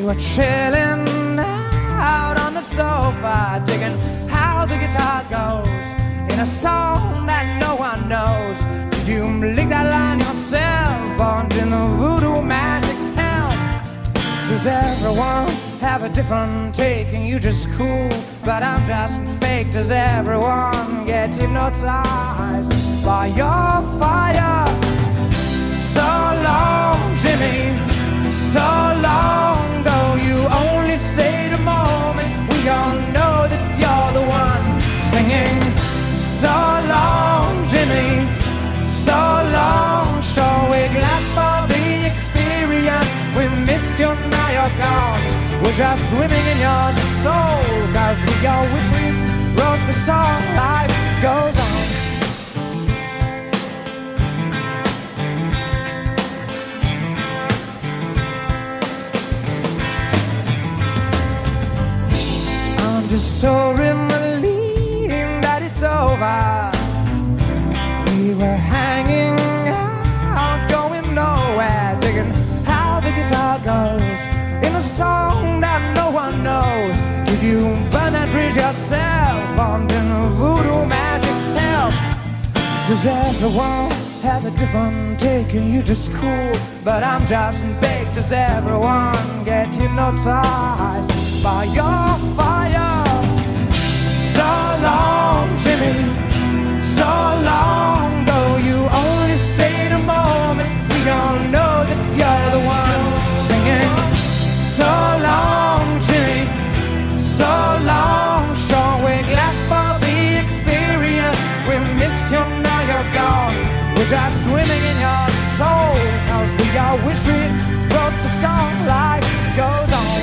We were chilling out on the sofa, digging how the guitar goes in a song that no one knows. Did you lick that line yourself, or did the voodoo magic help? Does everyone have a different take and you just cool, but I'm just fake? Does everyone get hypnotized by your fire? So long, Jimmy, so long, though you only stayed a moment. We all know that you're the one singing. So long, Jimmy, so long. Sure, we're glad for the experience. We missed you, now you're gone. We're just swimming in your soul, 'cause we all wish we wrote the song. Life goes on. I'm just so relieved that it's over. We were hanging out, going nowhere, digging how the guitar goes in a song that no one knows. Did you burn that bridge yourself, or did the voodoo magic help? Does everyone have a different take and you just cool, but I'm just baked? Does everyone get hypnotized by your fire? So long, Jimmy, so long, though you only stayed a moment. We all know that you're the one singing. So long, Jimmy, so long. Sure, we're glad for the experience. We miss you, now you're gone. We're just swimming in your soul, 'cause we all wish we wrote the song. Life goes on.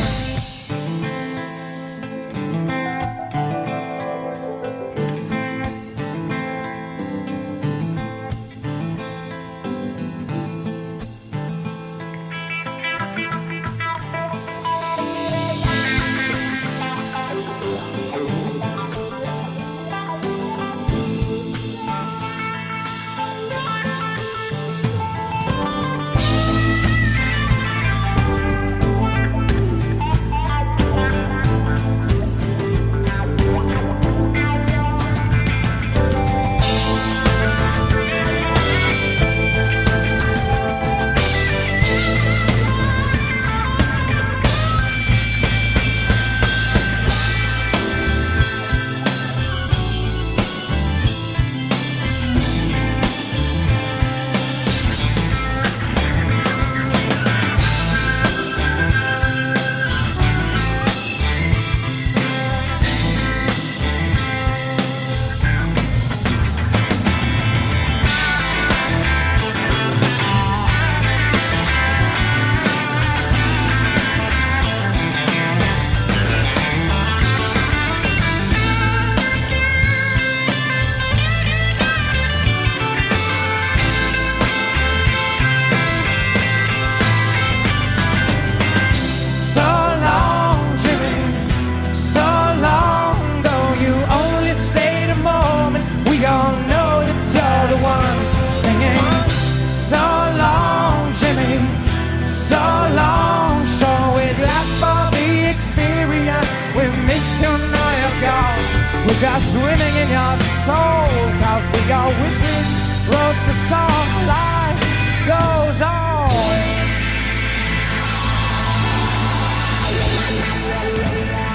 We're just swimming in your soul, 'cause we all wish we wrote the song. Life goes on.